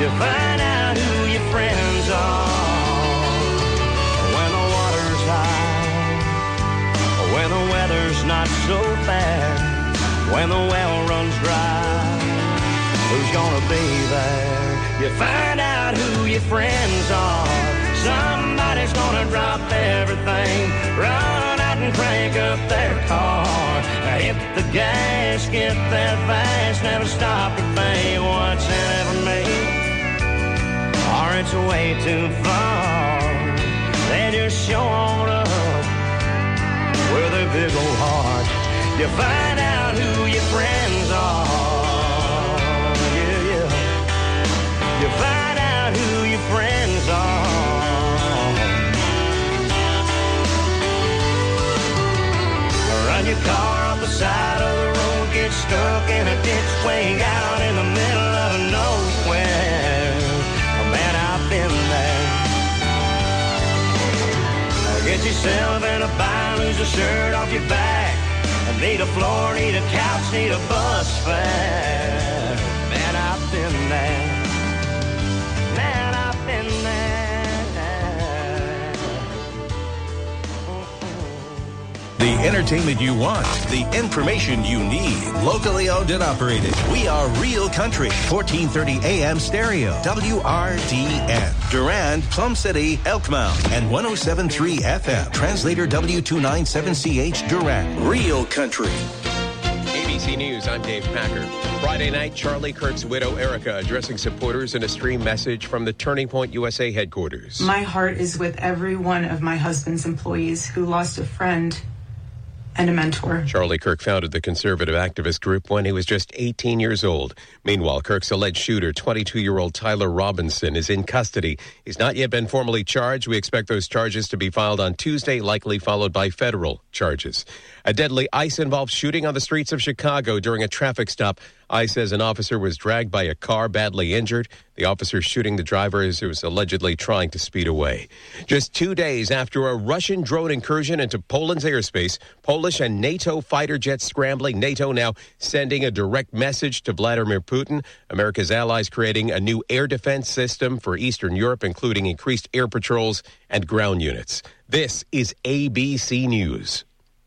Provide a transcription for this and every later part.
You find out who your friends are. When the water's high, when the weather's not so bad, when the well runs dry, who's gonna be there? You find out who your friends are. Somebody's gonna drop everything, run out and crank up their car, hit the gas, get that fast, never stop to think what's in it for me, or it's way too far. They just show on up with a big old heart. You find out who your friends are. Yeah, yeah. You find out who your friends are. Run your car off the side of the road, get stuck in a ditch way out in the middle of nowhere. Man, I've been there. Get yourself in a bind, lose a shirt off your back. Need a floor, need a couch, need a bus fare. Man, I've been there. Man, I've been there. The entertainment you want, the information you need. Locally owned and operated. We are Real Country, 1430 AM stereo, WRDN. Durand, Plum City, Elkmount, and 107.3 FM. Translator W297CH, Durand. Real Country. ABC News, I'm Dave Packer. Friday night, Charlie Kirk's widow, Erica, addressing supporters in a stream message from the Turning Point USA headquarters. My heart is with every one of my husband's employees who lost a friend and a mentor. Charlie Kirk founded the conservative activist group when he was just 18 years old. Meanwhile, Kirk's alleged shooter, 22-year-old Tyler Robinson, is in custody. He's not yet been formally charged. We expect those charges to be filed on Tuesday, likely followed by federal charges. A deadly ICE-involved shooting on the streets of Chicago during a traffic stop. ICE says an officer was dragged by a car, badly injured. The officer shooting the driver as he was allegedly trying to speed away. Just 2 days after a Russian drone incursion into Poland's airspace, Polish and NATO fighter jets scrambling. NATO now sending a direct message to Vladimir Putin. America's allies creating a new air defense system for Eastern Europe, including increased air patrols and ground units. This is ABC News.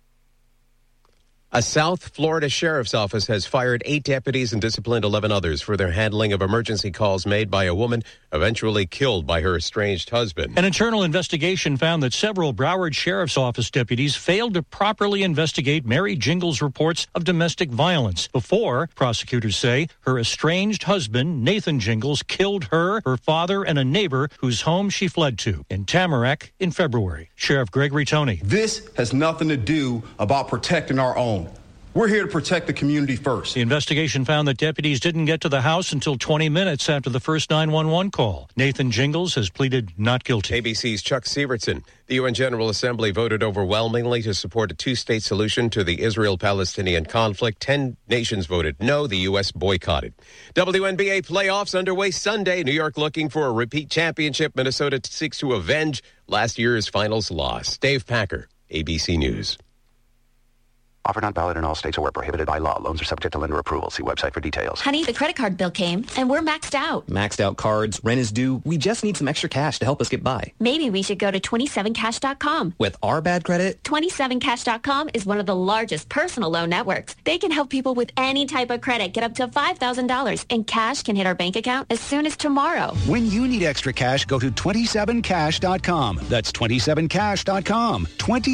A South Florida sheriff's office has fired 8 deputies and disciplined 11 others for their handling of emergency calls made by a woman eventually killed by her estranged husband. An internal investigation found that several Broward Sheriff's Office deputies failed to properly investigate Mary Jingles' reports of domestic violence before, prosecutors say, her estranged husband, Nathan Jingles, killed her, her father, and a neighbor whose home she fled to in Tamarack in February. Sheriff Gregory Toney. This has nothing to do about protecting our own. We're here to protect the community first. The investigation found that deputies didn't get to the house until 20 minutes after the first 911 call. Nathan Jingles has pleaded not guilty. ABC's Chuck Sievertson. The UN General Assembly voted overwhelmingly to support a two-state solution to the Israel-Palestinian conflict. 10 nations voted no. The U.S. boycotted. WNBA playoffs underway Sunday. New York looking for a repeat championship. Minnesota seeks to avenge last year's finals loss. Dave Packer, ABC News. Offer not valid in all states or where prohibited by law. Loans are subject to lender approval. See website for details. Honey, the credit card bill came, and we're maxed out. Maxed out cards, rent is due. We just need some extra cash to help us get by. Maybe we should go to 27cash.com. With our bad credit? 27cash.com is one of the largest personal loan networks. They can help people with any type of credit get up to $5,000, and cash can hit our bank account as soon as tomorrow. When you need extra cash, go to 27cash.com. That's 27cash.com.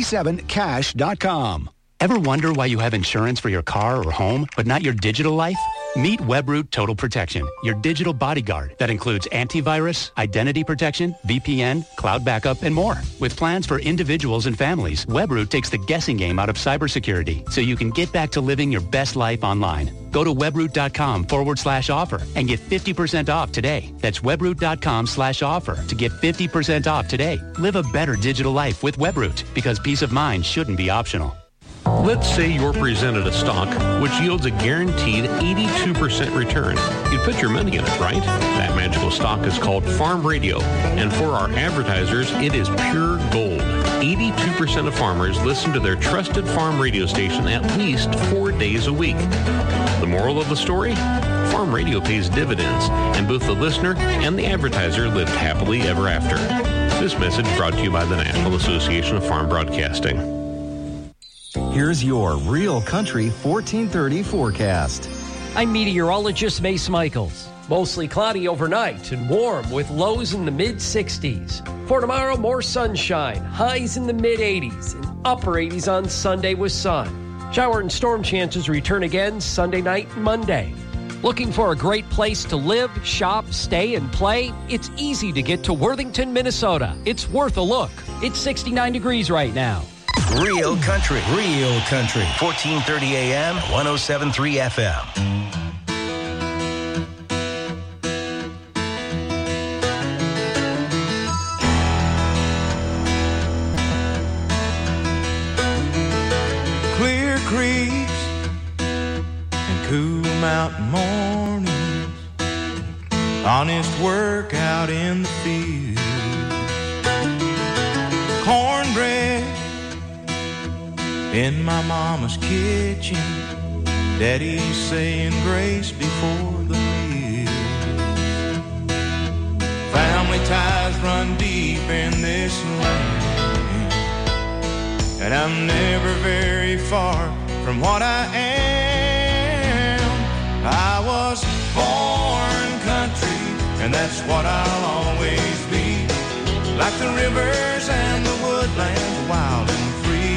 27cash.com. Ever wonder why you have insurance for your car or home, but not your digital life? Meet WebRoot Total Protection, your digital bodyguard that includes antivirus, identity protection, VPN, cloud backup, and more. With plans for individuals and families, WebRoot takes the guessing game out of cybersecurity so you can get back to living your best life online. Go to webroot.com/offer and get 50% off today. That's webroot.com/offer to get 50% off today. Live a better digital life with WebRoot because peace of mind shouldn't be optional. Let's say you're presented a stock which yields a guaranteed 82% return. You'd put your money in it, right? That magical stock is called Farm Radio, and for our advertisers, it is pure gold. 82% of farmers listen to their trusted farm radio station at least 4 days a week. The moral of the story? Farm radio pays dividends, and both the listener and the advertiser lived happily ever after. This message brought to you by the National Association of Farm Broadcasting. Here's your Real Country 1430 forecast. I'm meteorologist Mace Michaels. Mostly cloudy overnight and warm with lows in the mid-60s. For tomorrow, more sunshine, highs in the mid-80s and upper 80s on Sunday with sun. Shower and storm chances return again Sunday night and Monday. Looking for a great place to live, shop, stay, and play? It's easy to get to Worthington, Minnesota. It's worth a look. It's 69 degrees right now. Real Country. 1430 AM, 107.3 FM. Clear creeks and cool mountain mornings, honest work out in the field, cornbread in my mama's kitchen, daddy's saying grace before the meal. Family ties run deep in this land, and I'm never very far from what I am. I was born country, and that's what I'll always be. Like the rivers and the woodlands, wild and free.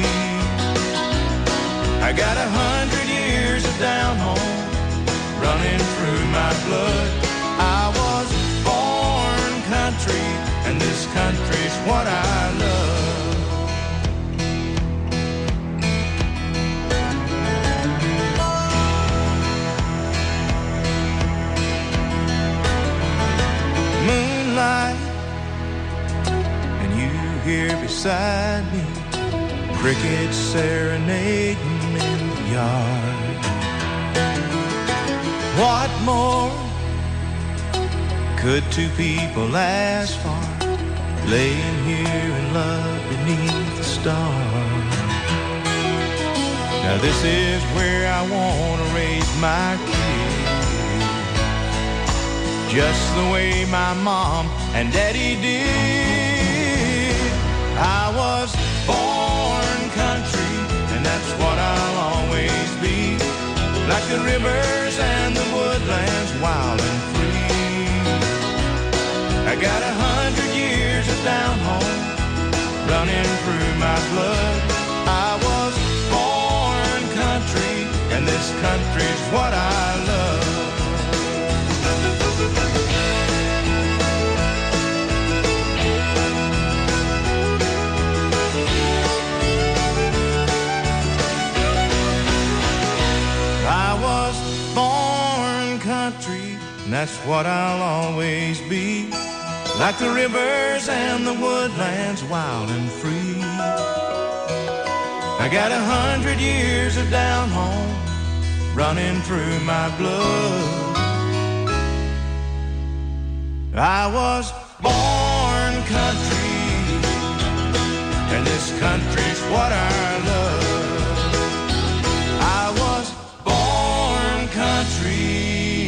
I got 100 years of down home running through my blood. I was born country, and this country's what I love. Moonlight, and you here beside me, crickets serenading in the yard. What more could two people ask for, laying here in love beneath the stars? Now this is where I want to raise my kids, just the way my mom and daddy did. I was born country, and that's what I'll always be. Like the rivers and the woodlands, wild and free. I got 100 years of down home running through my blood. I was born country, and this country's what I love. I was born country, and that's what I'll always be. Like the rivers and the woodlands, wild and free. I got 100 years of down home running through my blood. I was born country, and this country's what I love. I was born country.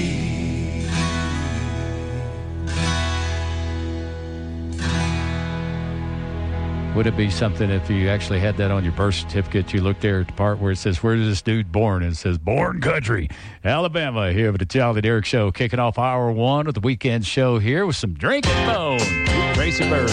Would it be something if you actually had that on your birth certificate? You look there at the part where it says, where is this dude born? And it says, born country, Alabama. Here with the Charlie Derrick Show, kicking off hour one of the weekend show here with some Drinking Bone with Tracy Bird.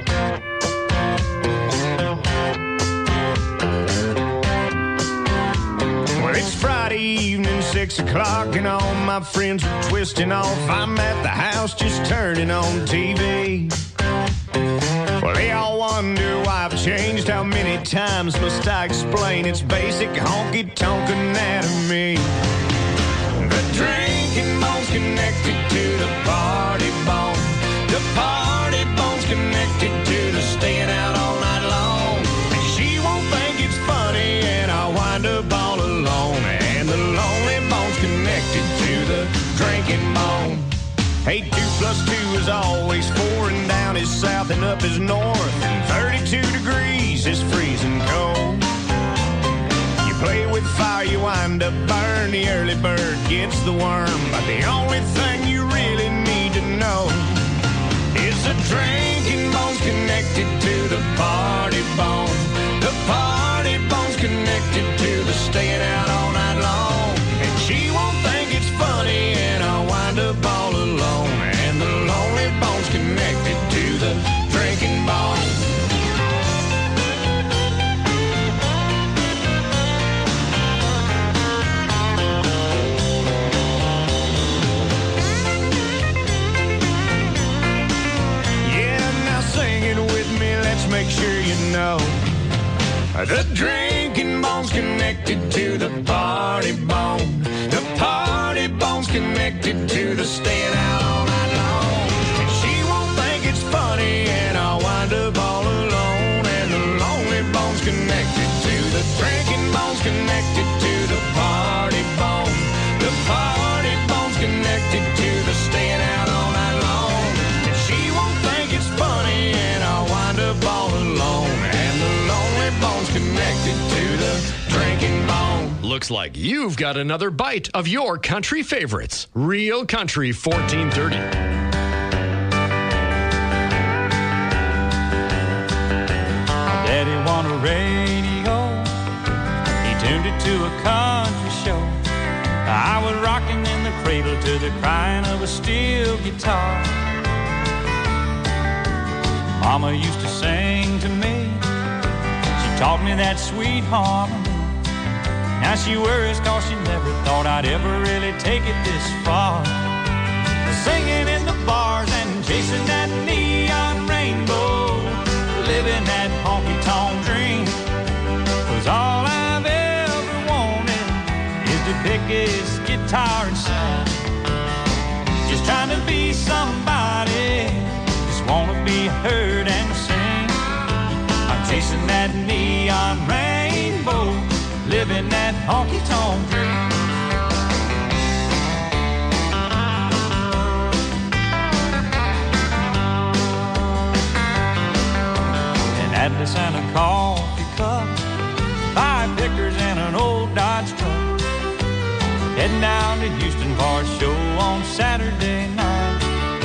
Well, it's Friday evening, 6 o'clock, and all my friends are twisting off. I'm at the house just turning on TV. Well, they all wonder why I've changed. How many times must I explain? It's basic honky-tonk anatomy. The drinking bone's connected to the party bone. The party bone's connected to the staying out all night long. And she won't think it's funny, and I'll wind up all alone. And the lonely bone's connected to the drinking bone. Hey, 2 + 2 is always 4, and down is south and up is north, and 32 degrees is freezing cold. You play with fire, you wind up burn. The early bird gets the worm. But the only thing you really need to know is the drinking bone's connected to the party bone. The party bone's connected to the staying out all night long. And she won't think it's funny, and I'll wind up all alone. And the lonely bone's connected to the drinking bone. Make sure you know the drinking bone's connected to the party bone. The party bone's connected to the staying out all night long. And she won't think it's funny, and I'll wind up all alone. And the lonely bone's connected to the drinking bone's connected to the party bone. The party bone's connected to the staying out all night long. And she won't think it's funny, and I'll wind up all alone. And the lonely bone's connected to the drinking bone. Looks like you've got another bite of your country favorites. Real Country 1430. Daddy won a radio. He tuned it to a country show. I was rocking in the cradle to the crying of a steel guitar. Mama used to sing to me. She taught me that sweet harmony. Now she worries cause she never thought I'd ever really take it this far. Singing in the bars and chasing that neon rainbow, living that honky-tonk dream. 'Cause all I've ever wanted is to pick his guitar and sing. Just trying to be somebody, just wanna be heard and sing. I'm chasing that neon rainbow, living that honky-tonk dream. An Atlas and a coffee cup, 5 pickers and an old Dodge truck, heading down to Houston for a show on Saturday night.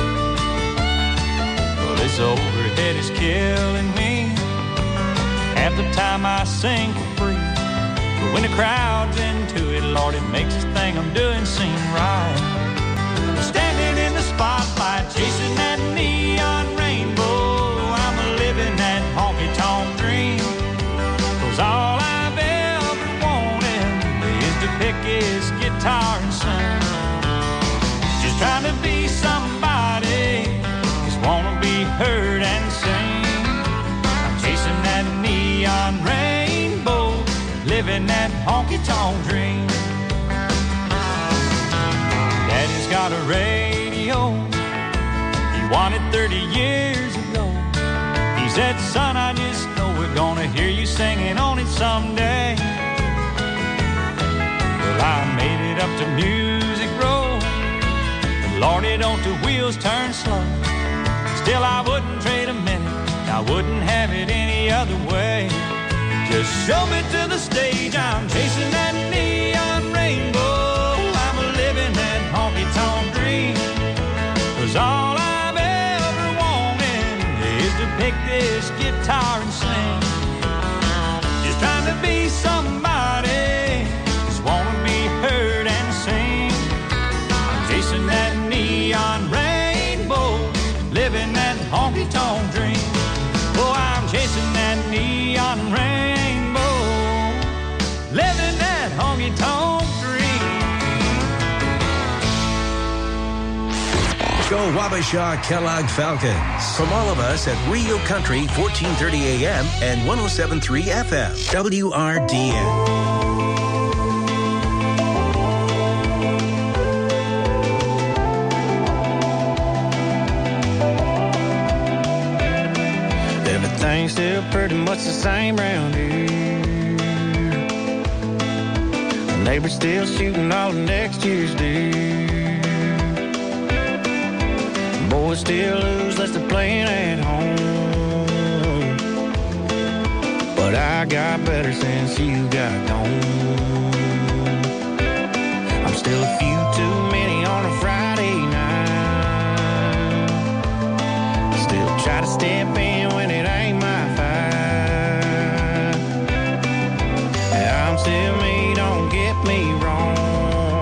Well, this overhead is killing me. Half the time I sing for free, but when the crowd's into it, Lord, it makes this thing I'm doing seem right. Standing in the spotlight, chasing that neon rainbow, I'm living that honky-tonk dream. 'Cause all I've ever wanted is to pick his guitar and sing. Just trying to be somebody, just wanna be heard and sing. I'm chasing that neon rainbow, living that honky-tonk dream. Daddy's got a radio, he won it 30 years ago. He said, son, I just know we're gonna hear you singing on it someday. Well, I made it up to Music Row, but Lordy, don't the wheels turn slow. Still, I wouldn't trade a minute, I wouldn't have it any other way. Just show me to the stage, I'm chasing that neon rainbow, I'm living that honky-tonk dream. 'Cause all I've ever wanted is to pick this guitar and sing. Just trying to be somebody, just wanna be heard and sing. I'm chasing that neon rainbow, living that honky-tonk dream. Oh, I'm chasing that neon rainbow, living that honky-tonk dream. Go Wabasha Kellogg Falcons. From all of us at Real Country 1430 AM and 107.3 FM. WRDN. Everything's still pretty much the same round here. The neighbor's still shooting all of next year's deer. Boys still lose less than playing at home. But but I got better since you got gone. I'm still a few too many on a Friday night. Still try to step in when it ain't my fight. I'm still me, don't get me wrong,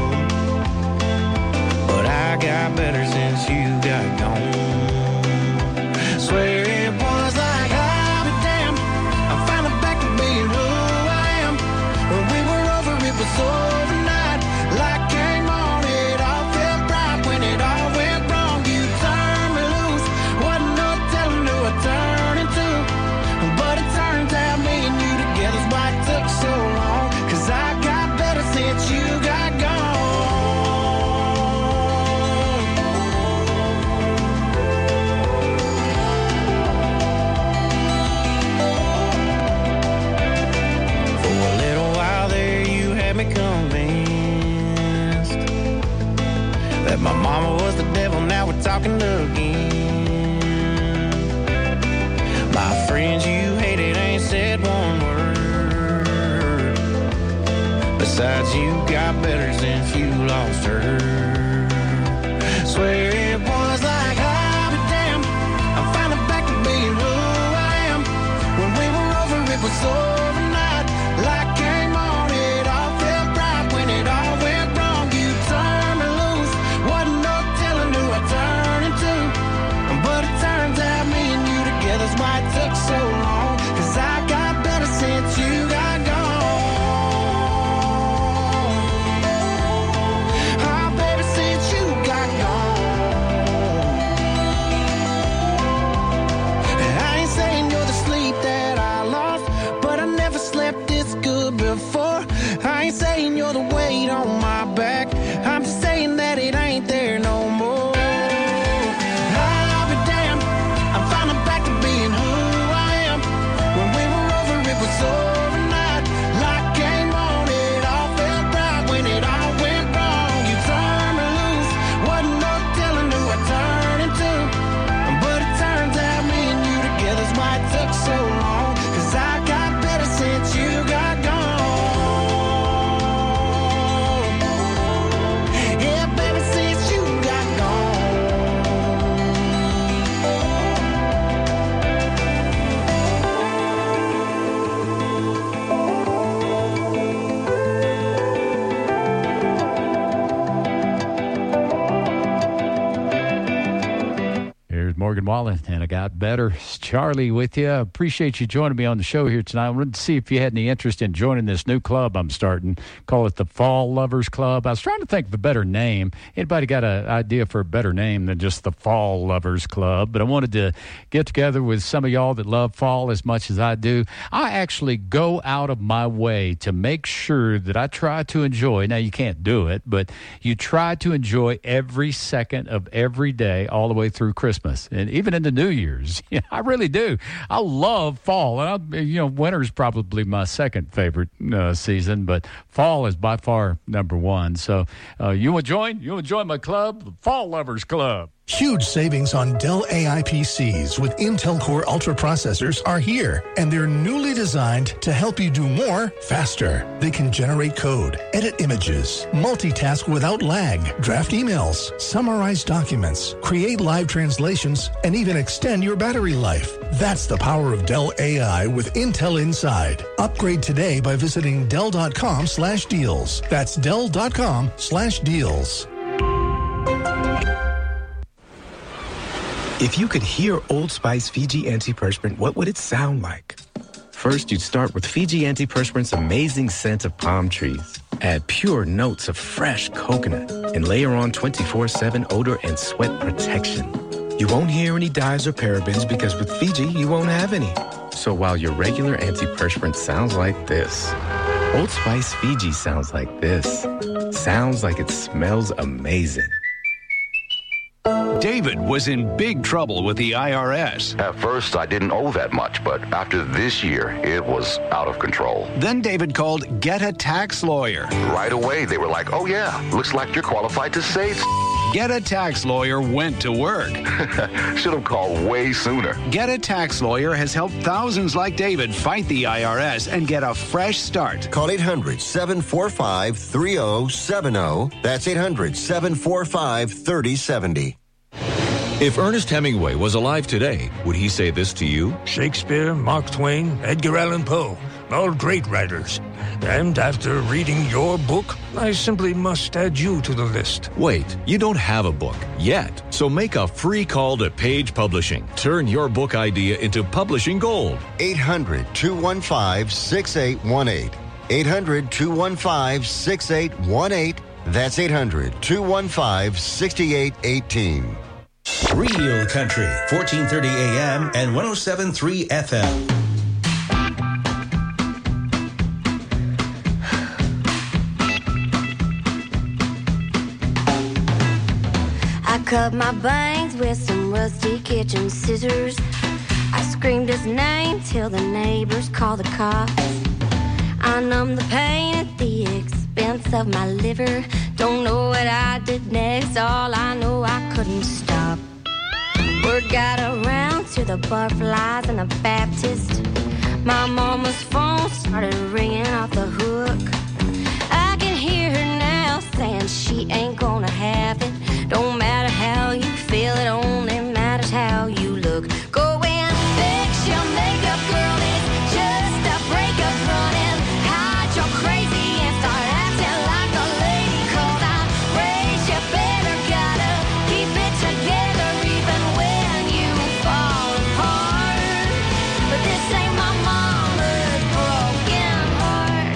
but I got better since you got gone. Swear it was like I'll be damned, I'm finally back to being who I am. When we were over, it was overnight. Light came on, it all felt right. When it all went wrong, you turned me loose. Wasn't no telling who I turned into, but it turns out me and you together's why it took so long. 'Cause I got better since you got gone. For a little while there, you had me convinced that my mama was the devil. Now we're talking again. My friends you hated ain't said one word. Besides, you got better since you lost her. Swear it was like I'll be damned, I'm finally back to being who I am. When we were over, it was overnight. Light came on, it all felt right. When it all went wrong, you turned me loose. Wasn't no telling who I turned into, but it turns out me and you together's why it took so long. 'Cause I got better since you got gone. Oh, baby, since you got gone. I ain't saying you're the sleep that I lost, but I never slept this good before. I ain't saying you're the weight on my back, I'm just saying that it ain't there no more. I'll be damned, I'm finally back to being who I am. When we were over, it was overnight. Light came on, it all felt right. When it all went wrong, you turned me loose. Wasn't no telling who I turned into, but it turns out me and you together's why it took so long. 'Cause I got better since you got gone. Yeah, baby, since you got gone. Here's Morgan Wallen, and I got better. It's Charlie with you. Appreciate you joining me on the show here tonight. I wanted to see if you had any interest in joining this new club I'm starting. Call it the Fall Lovers Club. I was trying to think of a better name. Anybody got an idea for a better name than just the Fall Lovers Club? But I wanted to get together with some of y'all that love fall as much as I do. I actually go out of my way to make sure that I try to enjoy. Now, you can't do it, but you try to enjoy every second of every day all the way through Christmas and even into New Year's. Yeah, I really do. I love fall. And winter's probably my second favorite season, but fall is by far number one. So you want to join? You want to join my club, the Fall Lovers Club? Huge savings on Dell AI PCs with Intel Core Ultra processors are here, and they're newly designed to help you do more faster. They can generate code, edit images, multitask without lag, draft emails, summarize documents, create live translations, and even extend your battery life. That's the power of Dell AI with Intel inside. Upgrade today by visiting Dell.com/deals. That's Dell.com/deals. If you could hear Old Spice Fiji Antiperspirant, what would it sound like? First, you'd start with Fiji Antiperspirant's amazing scent of palm trees. Add pure notes of fresh coconut and layer on 24/7 odor and sweat protection. You won't hear any dyes or parabens because with Fiji, you won't have any. So while your regular antiperspirant sounds like this, Old Spice Fiji sounds like this. Sounds like it smells amazing. David was in big trouble with the IRS. At first, I didn't owe that much, but after this year, it was out of control. Then David called Get a Tax Lawyer. Right away, they were like, oh yeah, looks like you're qualified to save. Get a Tax Lawyer went to work. Should have called way sooner. Get a Tax Lawyer has helped thousands like David fight the IRS and get a fresh start. Call 800-745-3070. That's 800-745-3070. If Ernest Hemingway was alive today, would he say this to you? Shakespeare, Mark Twain, Edgar Allan Poe, all great writers. And after reading your book, I simply must add you to the list. Wait, you don't have a book yet, so make a free call to Page Publishing. Turn your book idea into publishing gold. 800-215-6818. 800-215-6818. That's 800-215-6818. Real Country, 1430 AM and 107.3 FM. I cut my bangs with some rusty kitchen scissors. I screamed his name till the neighbors called the cops. I numbed the pain at the expense of my liver. Don't know what I did next, all I know I couldn't stop. Word got around to the butterflies and the Baptist. My mama's phone started ringing off the hook. I can hear her now saying she ain't gonna have it. Don't matter how you feel, it only matters how you look. Go and fix your makeup, girl, it's just a breakup running. Hide your crazy and start acting like a lady. Cause I'm raised, you better gotta keep it together even when you fall apart. But this ain't my mama's broken heart.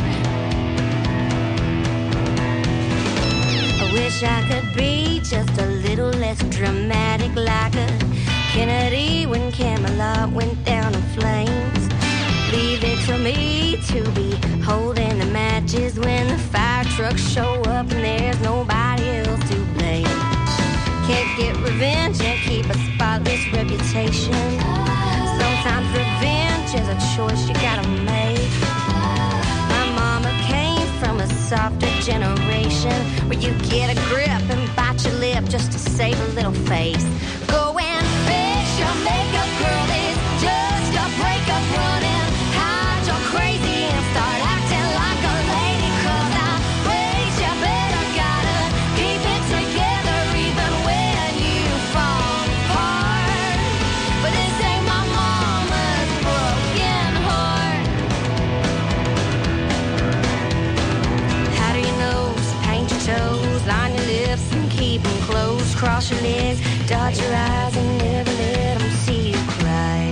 I wish I could be just a little less dramatic, like a Kennedy when Camelot went down in flames. Leave it to me to be holding the matches when the fire trucks show up and there's nobody else to blame. Can't get revenge and keep a spotless reputation. Sometimes revenge is a choice you gotta make. My mama came from a softer generation where you get a grip and bite your lip just to save a little face. Go and fix your makeup, girl, it's just a breakup running. Hide your crazy and start acting like a lady. Cause I'm raised, you better gotta keep it together even when you fall apart. But this ain't my mama's broken heart. How do you know? Paint your toes, line your lips and keep them closed. Cross your legs, dot your eyes and never let them see you cry.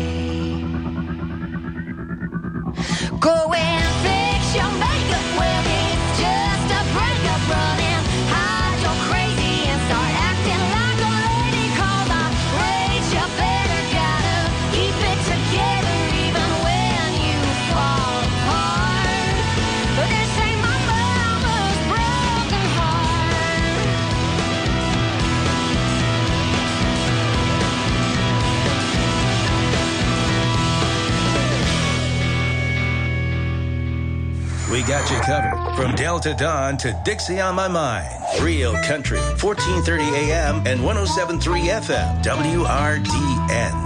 Go and fix your makeup, well it's just a breakup running. Hide your crazy and start acting like a lady. Cause I'm raised, you better gotta keep it together even when you fall apart. But this ain't my mama's broken heart. We got you covered. From Delta Dawn to Dixie on My Mind. Real Country, 1430 AM and 107.3 FM. WRDN.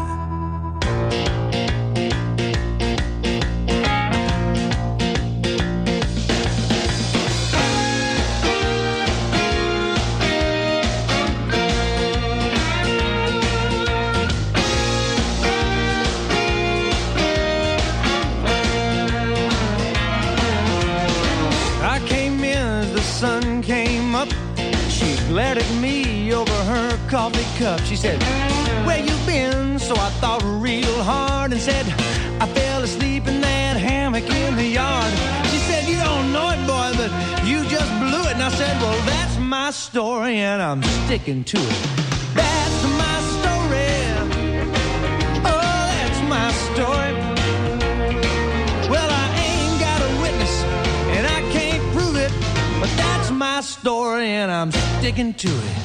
Glared at me over her coffee cup. She said, where you been? So I thought real hard and said, I fell asleep in that hammock in the yard. She said, you don't know it, boy, but you just blew it. And I said, well, that's my story and I'm sticking to it. That's my story. Oh, that's my story. Well, I ain't got a witness and I can't prove it, but that's my story and I'm sticking to it.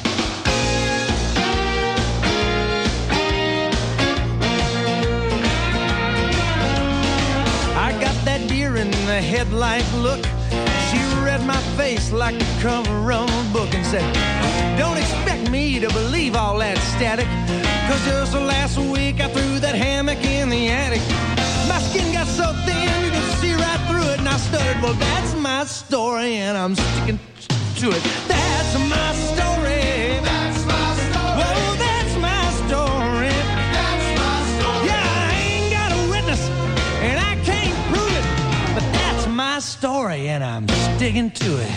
I got that deer in the headlight look. She read my face like the cover of a book and said, Don't expect me to believe all that static, 'cause just last week I threw that hammock in the attic. My skin got so thin you could see right through it, and I stuttered, well, that's my story, and I'm sticking to it. That's my story. That's my story. Whoa, that's my story. That's my story. Yeah, I ain't got a witness, and I can't prove it, but that's my story, and I'm sticking to it.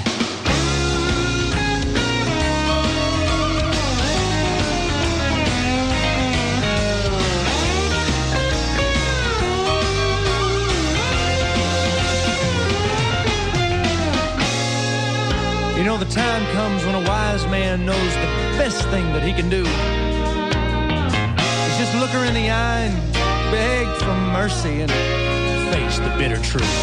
You know, the time comes when a wise man knows the best thing that he can do is just look her in the eye and beg for mercy and face the bitter truth.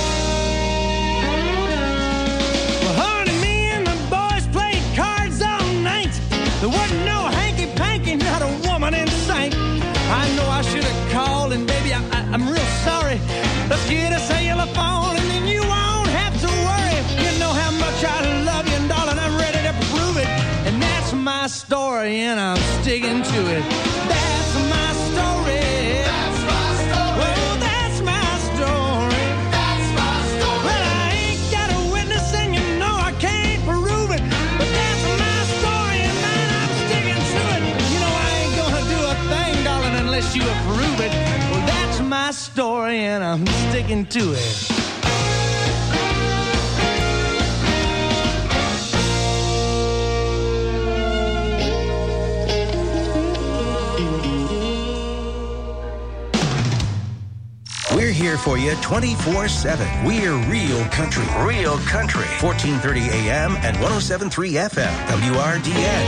Well, honey, me and the boys played cards all night. There wasn't no hanky-panky, not a woman in sight. I know I should have called, and baby, I'm real sorry. Let's get a cellular phone, and then you won't have to worry. You know how much I love you, and darling, I'm ready to prove it. And that's my story, and I'm sticking to it. That's my story. That's my story. Well, that's my story. That's my story. Well, I ain't got a witness, and you know I can't prove it. But that's my story, and man, I'm sticking to it. You know I ain't gonna do a thing, darling, unless you approve it. Well, that's my story, and I'm sticking to it. We're here for you 24/7. We're Real Country. Real Country. 1430 AM and 107.3 FM. WRDN.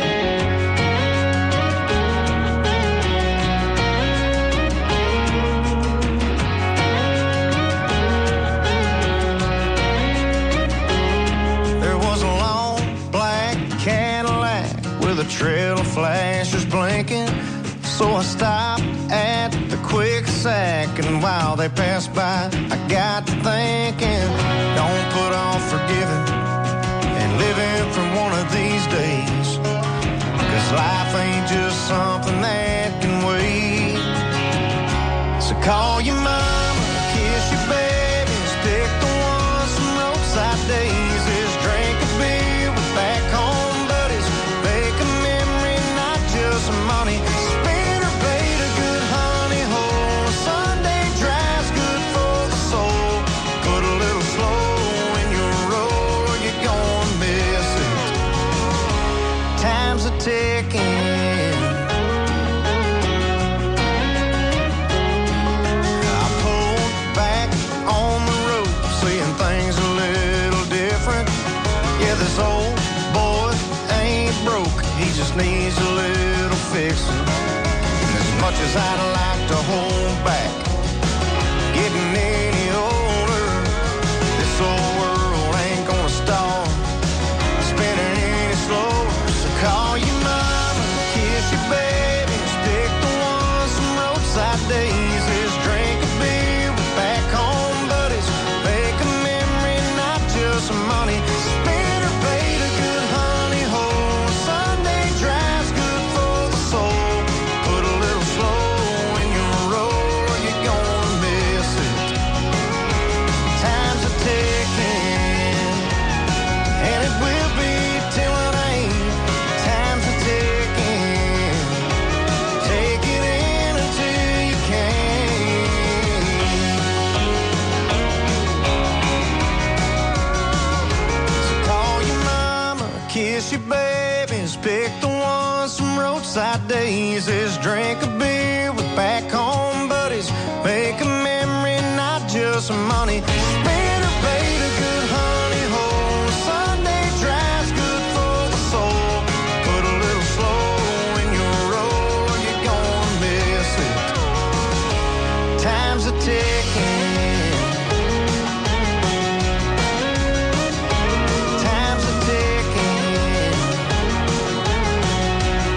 There was a long black Cadillac with a trail of flashers blinking. So I stopped at the quick sack, and while they passed by, I got to thinking, don't put off forgiving and living for one of these days, 'cause life ain't just something that can wait. So call your mama, kiss your babies, pick the ones from roadside daisies, drink a beer with back home buddies, make a memory, not just money. Ticking. I pulled back on the road, seeing things a little different. Yeah, this old boy ain't broke, he just needs a little fixing. And as much as I'd like to hold back, getting any older, this old world ain't gonna stop spinning any slower. So call your mama, kiss your babies, pick the ones from roadside daisies, drink a beer with back home buddies, make a memory, not just money. Spin or bait a good honey hole, Sunday drive's good for the soul. Put a little slow in your roll, or you're gonna miss it. Time's a ticking, and it will be till it ain't. Time's a ticking, take it in until you can. So call your mama, kiss your babies, pick the ones from roadside daisies, drink a beer with back home buddies, make a memory, not just money. Spin or bait a good honey hole, Sunday drive's good for the soul. Put a little slow in your roll, or you're gonna miss it. Time's a ticking. Time's a ticking.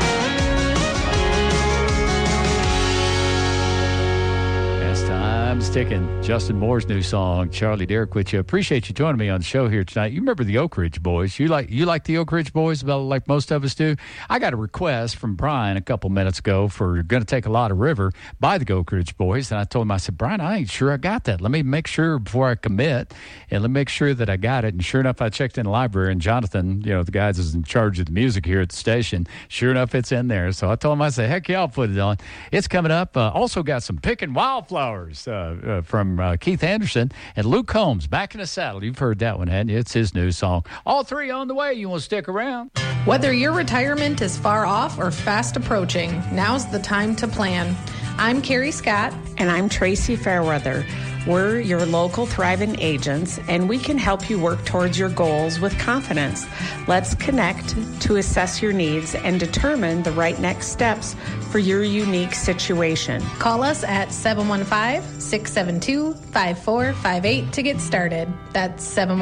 As time's sticking Justin Moore's new song, Charlie Derrick, with you. Appreciate you joining me on the show here tonight. You remember the Oak Ridge Boys. You like the Oak Ridge Boys about like most of us do? I got a request from Brian a couple minutes ago for Gonna Take a Lot of River by the Oak Ridge Boys. And I told him, I said, Brian, I ain't sure I got that. Let me make sure before I commit, and let me make sure that I got it. And sure enough, I checked in the library, and Jonathan, the guy that's in charge of the music here at the station, sure enough, it's in there. So I told him, I said, heck yeah, I'll put it on. It's coming up. Also got some Picking Wildflowers from Keith Anderson and Luke Combs, Back in the Saddle. You've heard that one, hadn't you? It's his new song. All three on the way. You want to stick around? Whether your retirement is far off or fast approaching, now's the time to plan. I'm Carrie Scott. And I'm Tracy Fairweather. We're your local Thriving agents, and we can help you work towards your goals with confidence. Let's connect to assess your needs and determine the right next steps for your unique situation. Call us at 715-672-5458 to get started. That's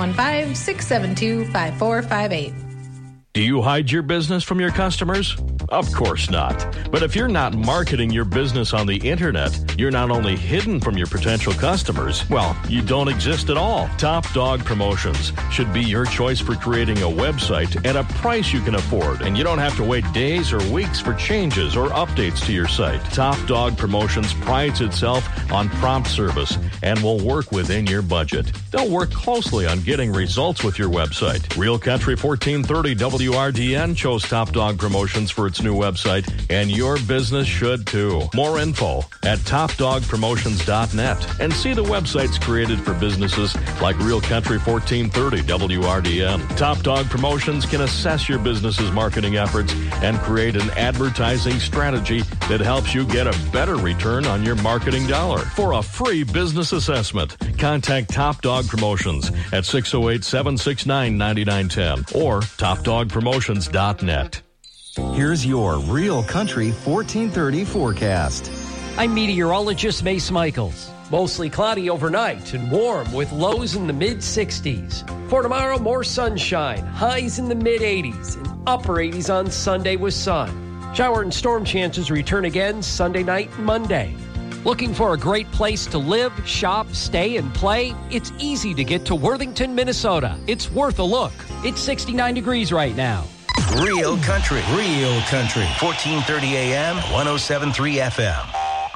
715-672-5458. Do you hide your business from your customers? Of course not. But if you're not marketing your business on the internet, you're not only hidden from your potential customers, well, you don't exist at all. Top Dog Promotions should be your choice for creating a website at a price you can afford, and you don't have to wait days or weeks for changes or updates to your site. Top Dog Promotions prides itself on prompt service and will work within your budget. They'll work closely on getting results with your website. Real Country 1430 WRDN chose Top Dog Promotions for its new website, and your business should too. More info at topdogpromotions.net, and see the websites created for businesses like Real Country 1430 WRDN. Top Dog Promotions can assess your business's marketing efforts and create an advertising strategy that helps you get a better return on your marketing dollar. For a free business assessment, contact Top Dog Promotions at 608-769-9910 or topdogpromotions.net. Here's your Real Country 1430 forecast. I'm meteorologist Mace Michaels. Mostly cloudy overnight and warm with lows in the mid-60s. For tomorrow, more sunshine, highs in the mid-80s and upper 80s on Sunday with sun. Shower and storm chances return again Sunday night and Monday. Looking for a great place to live, shop, stay, and play? It's easy to get to Worthington, Minnesota. It's worth a look. It's 69 degrees right now. Real Country. 1430 AM, 107.3 FM.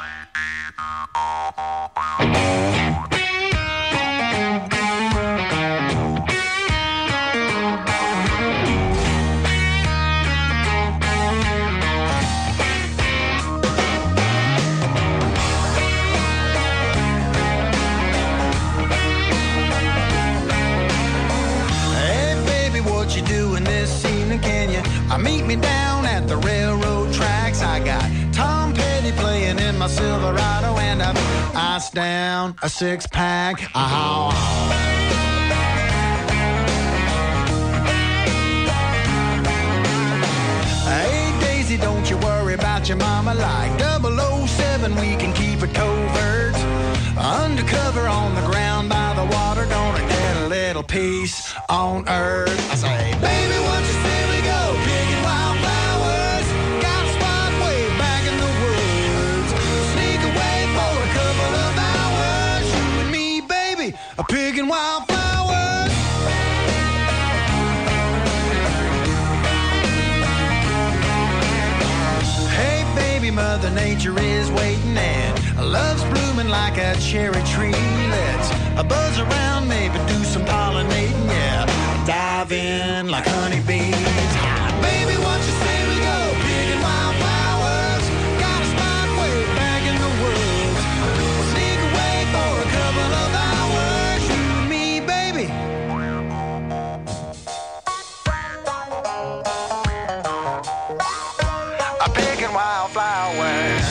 Meet me down at the railroad tracks. I got Tom Petty playing in my Silverado, and I've iced down a six-pack. Hey, Daisy, don't you worry about your mama. Like 007, we can keep it covert. Undercover on the ground by the water, gonna get a little peace on earth. I say, baby, what you say we go? Picking wildflowers, got a spot way back in the woods. Sneak away for a couple of hours. You and me, baby, a picking wildflowers. Hey, baby, Mother Nature is waiting, and love's blooming like a cherry tree. Let's buzz around, maybe do some pollinating, yeah. Dive in like honeybees. Baby, what you say we go? Picking wildflowers. Got a spot way back in the woods. We'll sneak away for a couple of hours. You and me, baby. I'm picking wildflowers.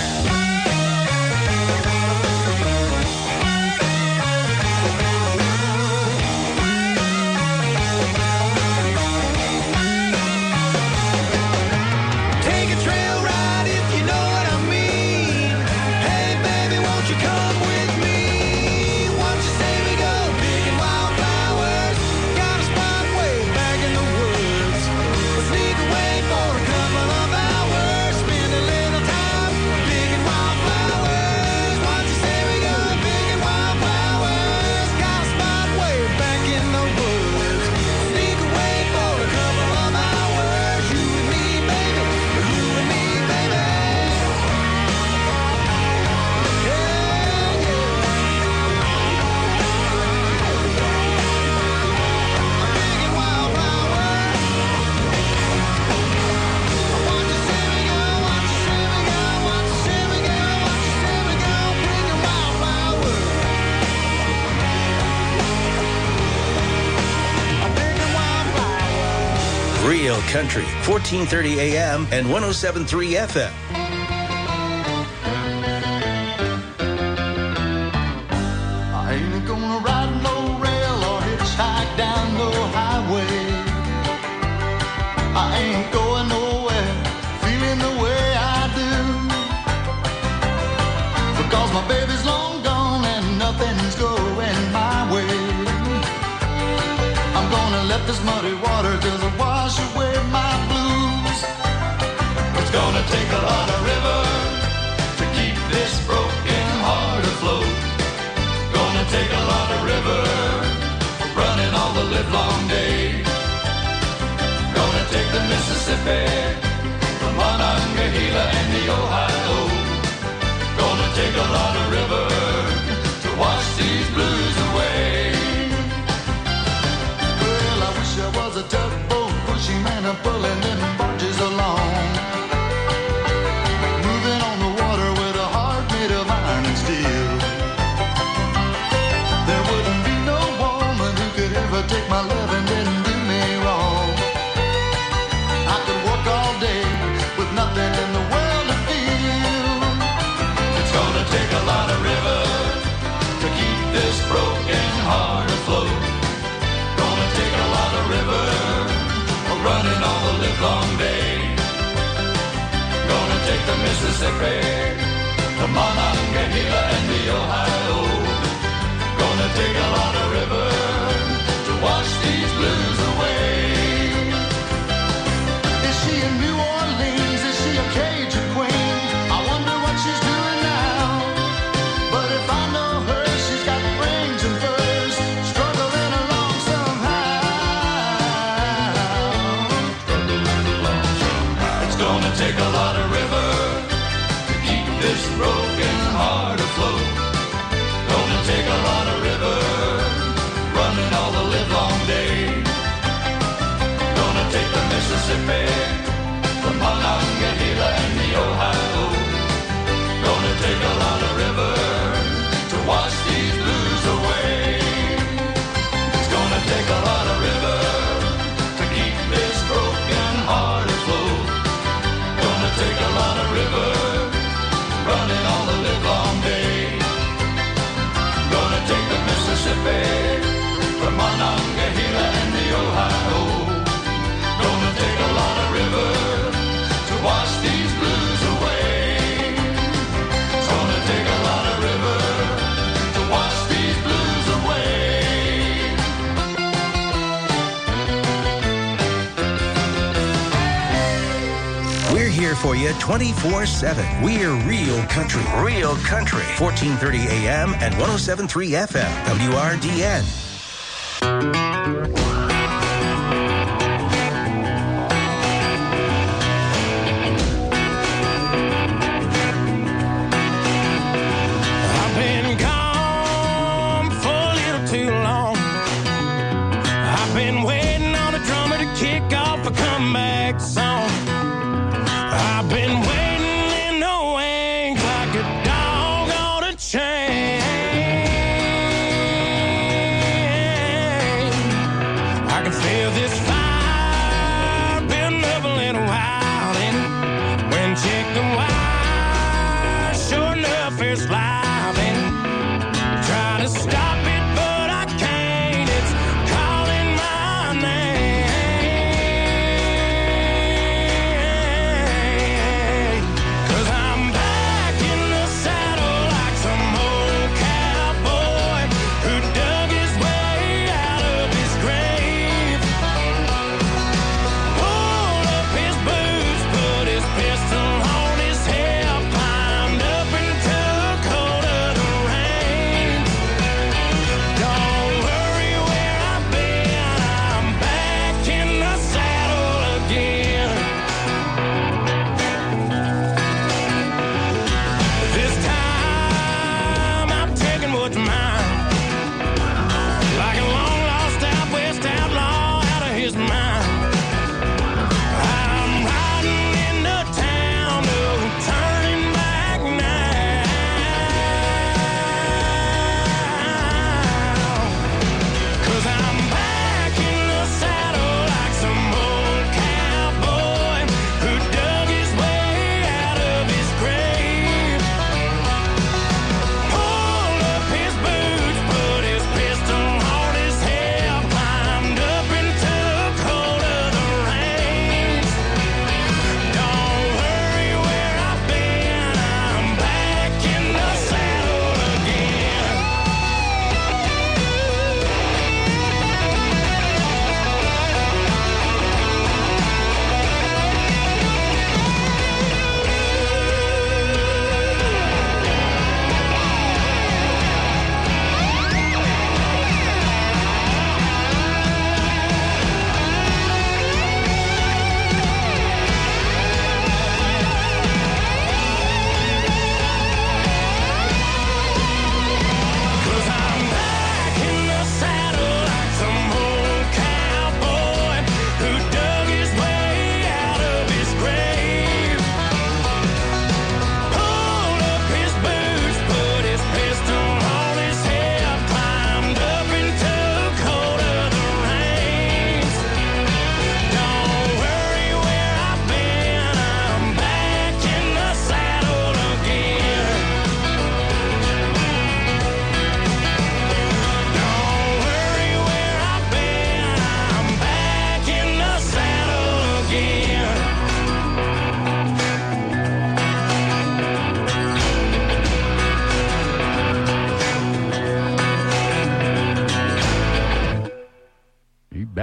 Country, 1430 AM and 107.3 FM. I ain't gonna ride no rail or hitchhike down no highway. I ain't going nowhere, feeling the way I do. Because my baby's long gone and nothing's going my way. I'm gonna let this muddy water just wash away my blues. It's gonna take a lot of river to keep this broken heart afloat. Gonna take a lot of river running all the livelong day. Gonna take the Mississippi, the Monongahela and the Ohio. Gonna take a lot of river to wash these blues away. Well, I wish I was a tugboat pushing and a pulling them barges along, moving on the water with a heart made of iron and steel. There wouldn't be no woman who could ever take my love and then do me wrong. I could work all day with nothing in the world to feel. It's gonna take a lot of river to keep this broken heart afloat. Gonna take a lot of river running all the livelong day. Gonna take the Mississippi, the Monongahela and the Ohio. Gonna take a lot of river to wash these blues away. Is she in New Orleans? Is she a Cajun queen? I wonder what she's doing now. But if I know her, she's got rings and furs, struggling along somehow. It's gonna take a lot of river to keep this broken heart afloat. Gonna take a lot of river running all the livelong day. Gonna take the Mississippi, the Monongahela and the Ohio. Gonna take a lot of river to wash these blues away. It's gonna take a lot of river to keep this broken heart afloat. Gonna take a lot of river running all the livelong day. Gonna take the Mississippi, the Monongahela and the Ohio. Gonna take a lot of river to wash these blues away. It's gonna take a lot of river to wash these blues away. We're here for you 24/7. We're Real Country. Real Country. 1430 AM and 107.3 FM. WRDN. I've been gone for a little too long. I've been waiting on a drummer to kick off a comeback song. I've been waiting in the wings like a dog on a chain. I can feel this fire building up a little while, and when check the wire, sure enough it's live, and try to stop it, but I can't. It's calling my name. 'Cause I'm back in the saddle like some old cowboy who dug his way out of his grave. Pulled up his boots, put his pistol on his hip, climbed up and took hold of the reins.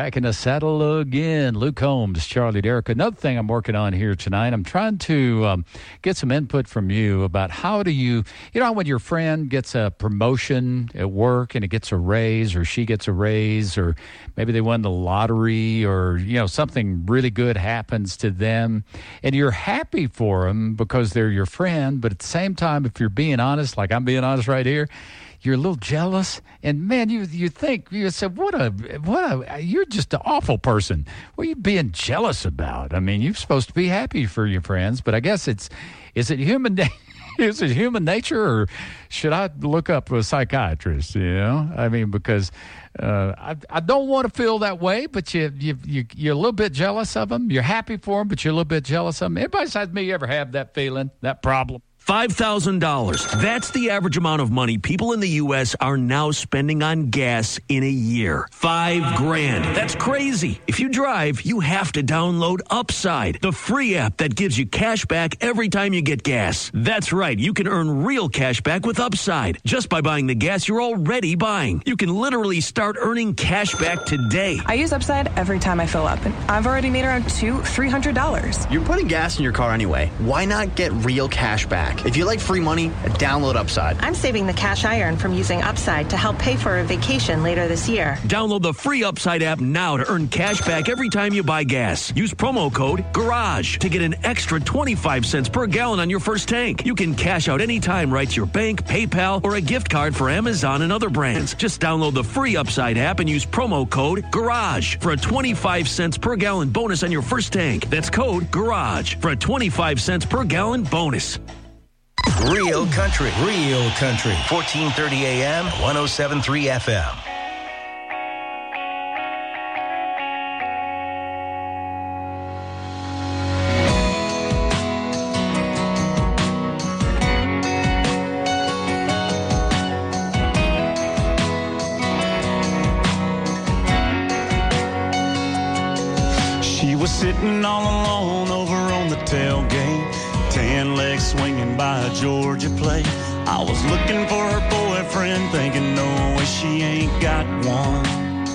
back in the saddle again. Luke Combs, Charlie Derrick. Another thing I'm working on here tonight, I'm trying to get some input from you about how do you know, when your friend gets a promotion at work and it gets a raise, or she gets a raise, or maybe they won the lottery, or, you know, something really good happens to them, and you're happy for them because they're your friend, but at the same time, if you're being honest, like I'm being honest right here, you're a little jealous, and man, you think, you said, you're just an awful person. What are you being jealous about? I mean, you're supposed to be happy for your friends, but I guess is it human is it human nature, or should I look up a psychiatrist? You know, I mean, because I don't want to feel that way, but you're a little bit jealous of them. You're happy for them, but you're a little bit jealous of them. Anybody besides me ever have that feeling, that problem? $5,000. That's the average amount of money people in the U.S. are now spending on gas in a year. $5,000. That's crazy. If you drive, you have to download Upside, the free app that gives you cash back every time you get gas. That's right. You can earn real cash back with Upside just by buying the gas you're already buying. You can literally start earning cash back today. I use Upside every time I fill up, and I've already made around $300. You're putting gas in your car anyway. Why not get real cash back? If you like free money, download Upside. I'm saving the cash I earn from using Upside to help pay for a vacation later this year. Download the free Upside app now to earn cash back every time you buy gas. Use promo code GARAGE to get an extra 25 cents per gallon on your first tank. You can cash out anytime right to your bank, PayPal, or a gift card for Amazon and other brands. Just download the free Upside app and use promo code GARAGE for a 25 cents per gallon bonus on your first tank. That's code GARAGE for a 25 cents per gallon bonus. Real country. 1430 AM, 107.3 FM. She was sitting all alone over on the tailgate, tan legs swinging by a Georgia plate. I was looking for her boyfriend, thinking no way she ain't got one.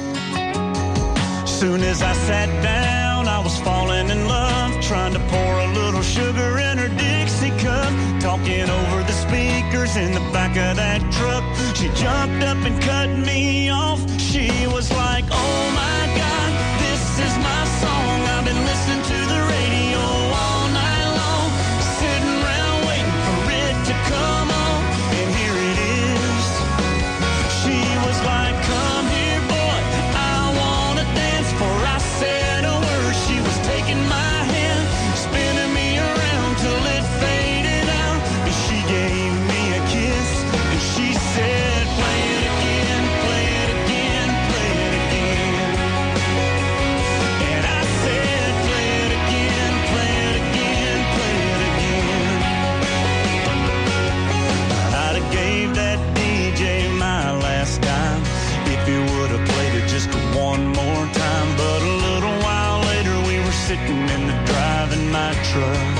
Soon as I sat down, I was falling in love, trying to pour a little sugar in her Dixie cup, talking over the speakers in the back of that truck. She jumped up and cut me off. She was like, oh my God, this is my song. I've been listening to the radio all night long, sitting around waiting for it to come on, and here it is. She was like, come here, boy, I wanna dance. Before I said a word, she was taking my hand, spinning me around till it faded out, and she gave me a kiss, and she said, play it again, play it again, play it again. And I said, play it again, play it again, play it again. I'd have gave that DJ my last dime if he would have played it just one more time. But a little while later we were sitting in the drive in my truck.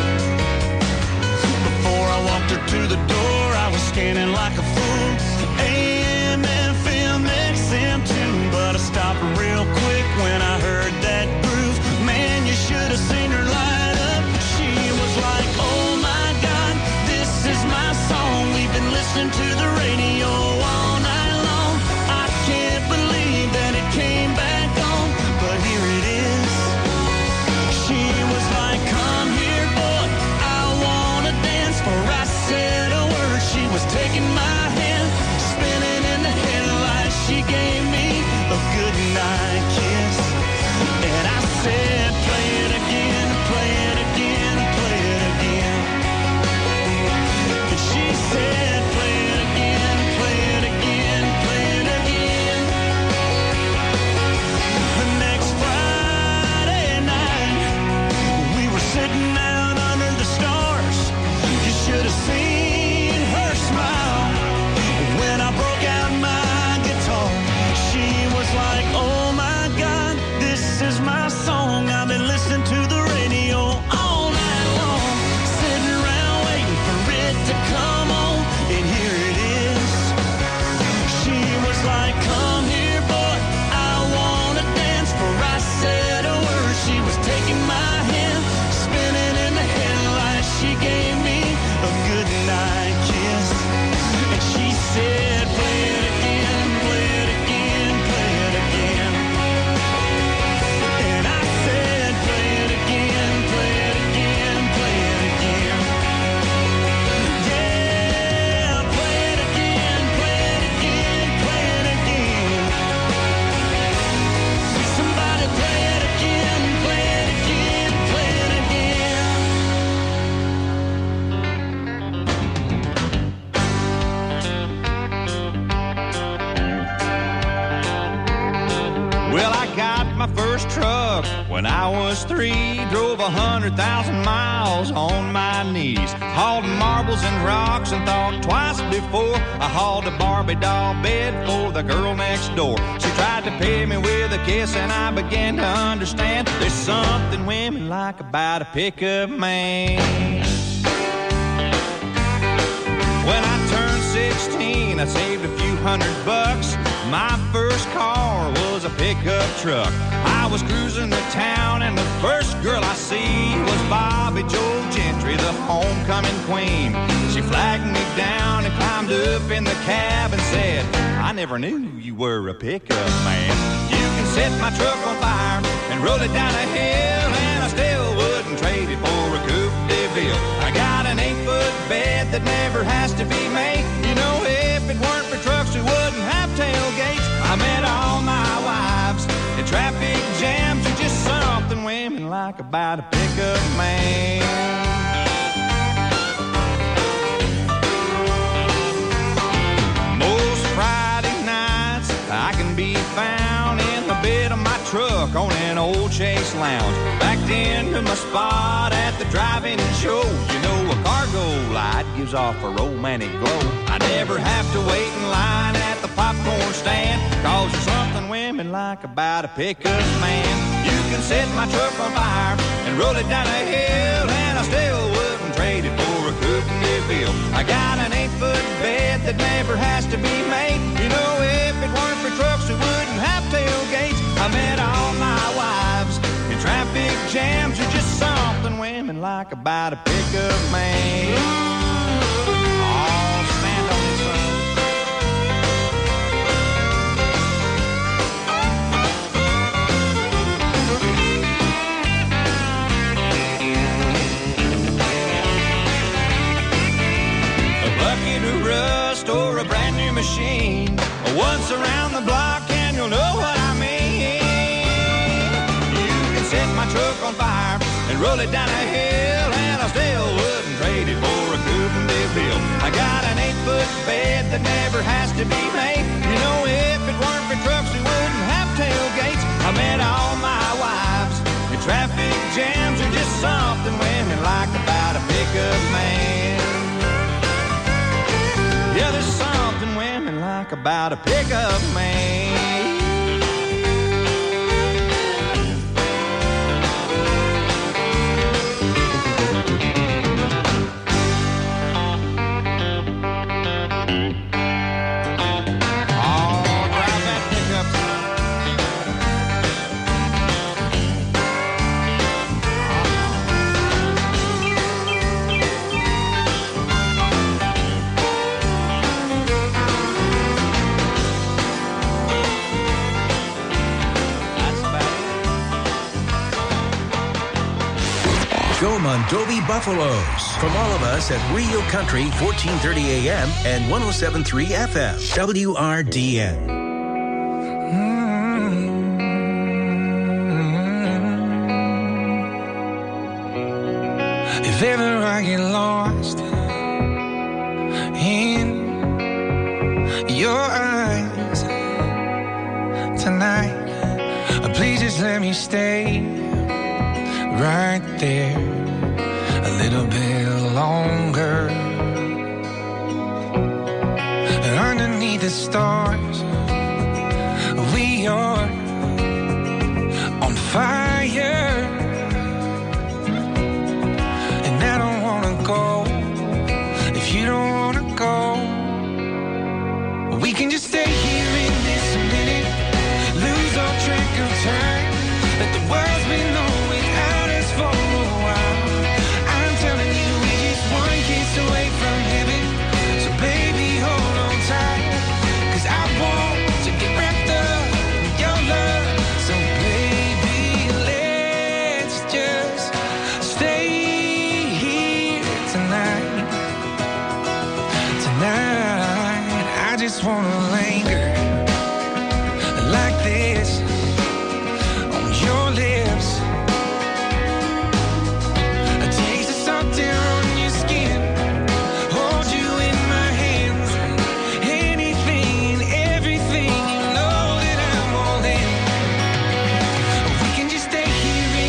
Before I walked her to the door, I was scanning like a fool, AM, FM, XM too. But I stopped real quick when I heard that groove. Man, you should have seen her light up. She was like, oh my God, this is my song. We've been listening to the radio all night long. I can't believe that it came back on, but here it is. She was like, come here, boy, I wanna dance. Before I said a word, she was taking my hand, spinning in the headlights. She gave me a good night kiss, and I said, play it again, play it again, play it again. And she said, play it When I was 3, drove 100,000 miles on my knees. Hauled marbles and rocks and thought twice before I hauled a Barbie doll bed for the girl next door. She tried to pay me with a kiss and I began to understand there's something women like about a pickup man. When I turned 16, I saved a few $100. My first car was a pickup truck. I was cruising the town and the first girl I see was Bobby Joe Gentry, the homecoming queen. She flagged me down and climbed up in the cab and said, I never knew you were a pickup man. You can set my truck on fire and roll it down a hill, and I still wouldn't trade it for a Coupe de Ville. I got an 8-foot bed that never has to be made. You know, if it weren't for trucks, we wouldn't have tailgates. I met all my wives in traffic jams. There's just something women like about a pickup man. Most Friday nights I can be found in the bed of my truck on an old Chase Lounge, backed into my spot at the drive-in show. You know, a cargo light gives off a romantic glow. I never have to wait in line at the popcorn stand, cause there's something women like about a pickup man. You can set my truck on fire and roll it down a hill, and I still wouldn't trade it for a Coupe de Ville. I got an 8-foot bed that never has to be made. You know, if it weren't for trucks, we wouldn't have tailgates. I met all my wives in traffic jams. There's just something women like about a pickup man. Oh, stand on this side. A bucket of rust or a brand new machine, once around the block and you'll know what I mean. You can set my truck on fire and roll it down a hill, and I still wouldn't trade it for a Coupe de Ville. I got an 8-foot bed that never has to be made. You know, if it weren't for trucks, we wouldn't have tailgates. I met all my wives in traffic jams. There's just something women like about a pickup man. Yeah, there's something women like about a pickup man. Go Mondovi Buffaloes. From all of us at Real Country 1430 AM and 107.3 FM. WRDN. If ever I get lost in your eyes tonight, please just let me stay right there a little bit longer. And underneath the stars, we are on fire. And I don't wanna go if you don't wanna go. We can just stay here in this minute, lose all track of time. Let the world's been on without us for a while. I'm telling you, we're just one kiss away from heaven. So baby, hold on tight, 'cause I want to get wrapped up in your love. So baby, let's just stay here tonight. Tonight, I just wanna linger like this on your lips. A taste of salt air on your skin. Hold you in my hands. Anything, everything, you know that I'm all in. We can just stay here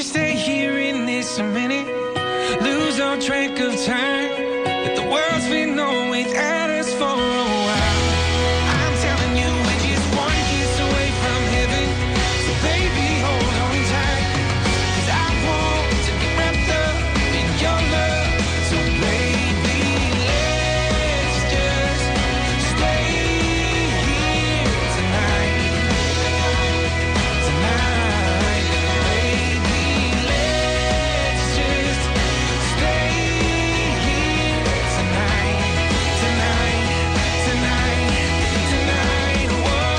just stay here in this a minute? Lose our track of time. Let the world's been on without us for a while. I'm telling you, we're just one kiss away from heaven. So baby, hold on tight. 'Cause I want to get wrapped up in your love. So baby, let's just stay here tonight. Tonight, baby, let's just stay here tonight. Tonight, tonight, tonight, whoa.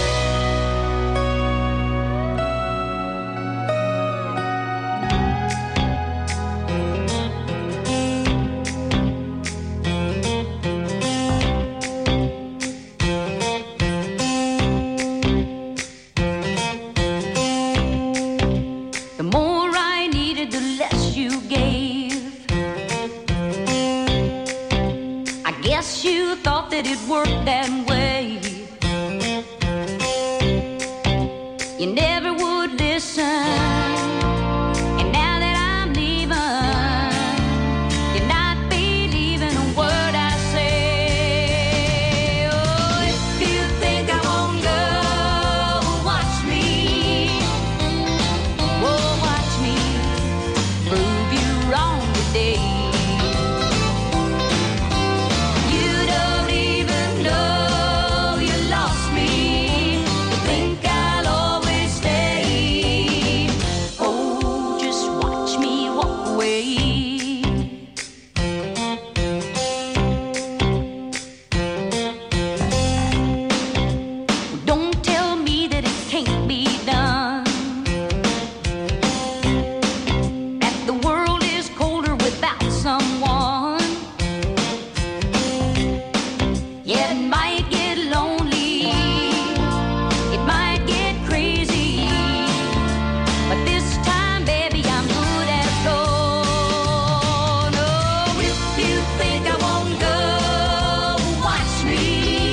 The more I needed, the less you gave. I guess you thought that it worked that way. You never would listen. And now that I'm leaving, you're not believing a word I say. Oh, if you think I won't go, watch me. Oh, watch me prove you wrong today. You don't even know you lost me. You think I'll always stay. Oh, just watch me walk away. Don't tell me that it can't be done. That the world is colder without someone. Yeah, it might get lonely. It might get crazy. But this time, baby, I'm good as gold. Oh, if you think I won't go, watch me.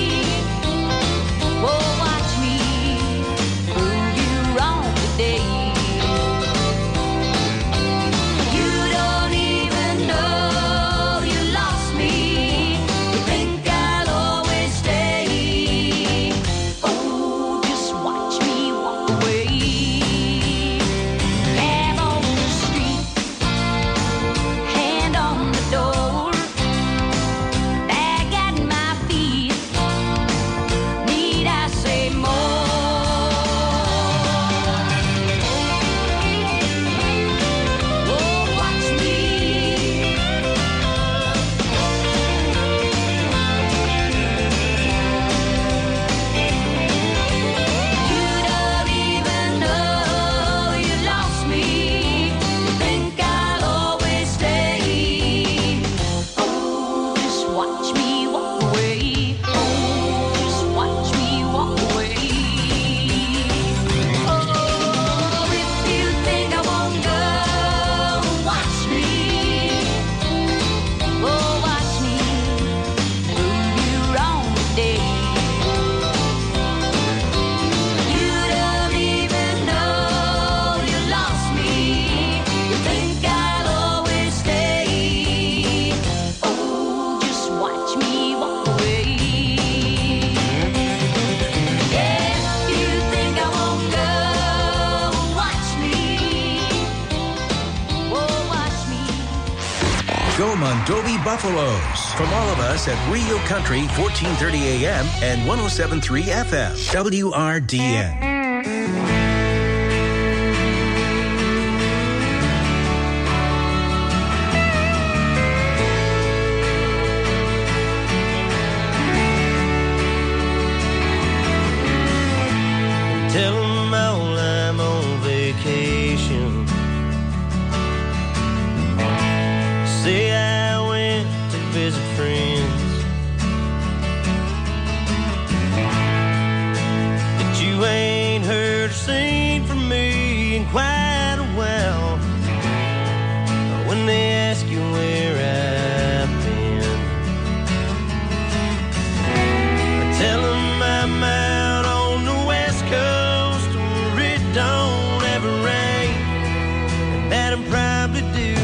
Oh, watch me prove you wrong today. You don't even know you lost me. You think I'll always stay. Oh, just watch me walk away. Cab on the street, hand on the door, bag at my feet. Need I say more? Oh, watch me. You don't even know you lost me. You think I'll always stay. Oh, just watch me walk away. Oh, just watch me walk away. Oh, if you think I won't go, watch me. Oh, watch me prove you wrong today. You don't even know you lost me. You think I'll always stay. Oh, just watch me walk away. Yeah, you think I won't go, watch me. Oh, watch me. Go Mondovi Buffaloes. From all of us at Rio Country, 1430 AM and 107.3 FM. WRDN. Tell 'em all I'm on vacation. Say I went to visit friends. That you ain't that I'm proud to do.